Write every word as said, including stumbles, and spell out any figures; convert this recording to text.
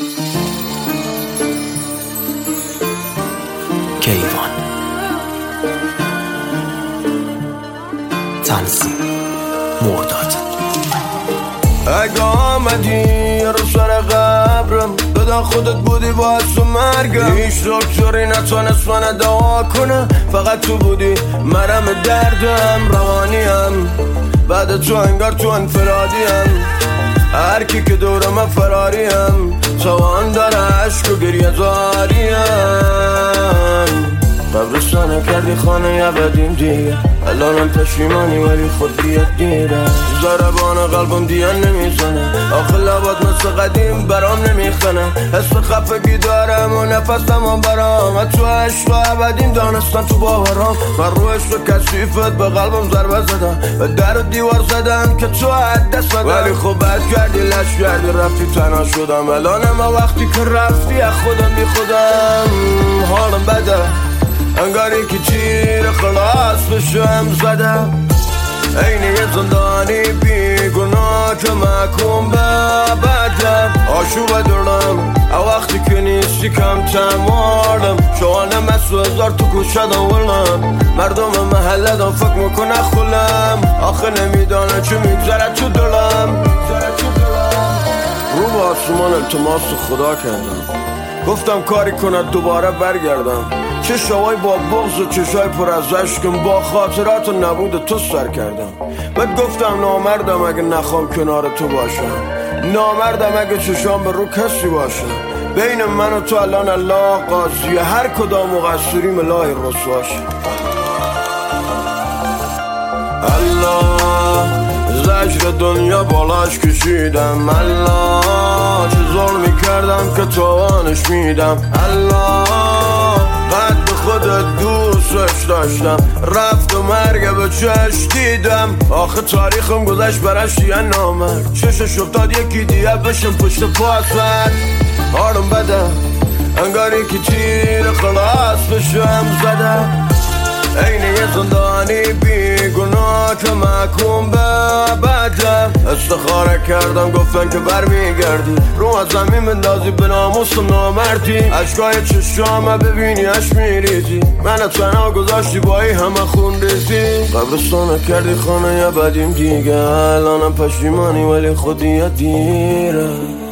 کیوان تنظیم مرداد. اگه آمدی رو سر قبرم بدن خودت بودی باید تو مرگم. هیچ دکتری نتونست من دوا کنه، فقط تو بودی مرم دردم. روانیم بعد تو انگار تو انفرادیم، هر کی که دور من فراریم. توان داره عشق و گریه زاریم. قبرستانه کردی خانه یه بدیم دیگه، الانم پشیمانی ولی خود بیاد دیره. ضربان قلبم دیگه نمیزنه، آخه لبات مثل قدیم برام نمیخنه. حس خفگی دارم و نفسم هم برام، تو عشق و ابدیم دانستن تو باورام. من رو عشق کثیفت به قلبم ضربه زدم، به در و دیوار زدم که تو حد دست بدم. ولی خب بد کردی لش کردی رفتی تنها شدم. الانم وقتی که رفتی از خودم بی خودم. حالم بده انگاری که تیر خلاص بشم زدم، اینه یه زندانی بی گناه که محکوم به بدم. آشوب دارم او وقتی که نیستی کم تمالم. شوانم از سو هزار تو کشه دولم، مردم محله دام فکر میکنه خولم. آخه نمیدانه چه میگذره تو دلم. رو با آسمان التماس خدا کردم، گفتم کاری کنه دوباره برگردم. چه شوای با بغض و چشای پر از عشقم، با خاطرات و نبود تو سر کردم. بعد گفتم نامردم اگه نخوام کنار تو باشم، نامردم اگه چشام به رو کسی باشم. بین من و تو الان الله قاضیه، هر کدام مقصریم الهی رسواش. الله زجر دنیا بالاش کشیدم، الله چه ظلمی کردم که توانش میدم. الله بعد به خودت دوستش داشتم، رفت و مرگ به چش دیدم. آخه تاریخم گذشت برش یه نامرد، چشش افتاد یکی دیگه بشم پشت پاسد. حالم بده انگاری که تیر خلاص بشم زدم، اینه یه زندانی بی گناه که محکوم به بدم. استخاره کردم گفتن که برمیگردی، رو از زمین مندازی به ناموسم نامردی. عشقای چشامه ببینی اش میریزی، من تنها گذاشتی بایی همه خون ریزی. قبرستانه کردی خانه یه بدیم دیگه، الانم پشیمانی ولی خودی یه دیره.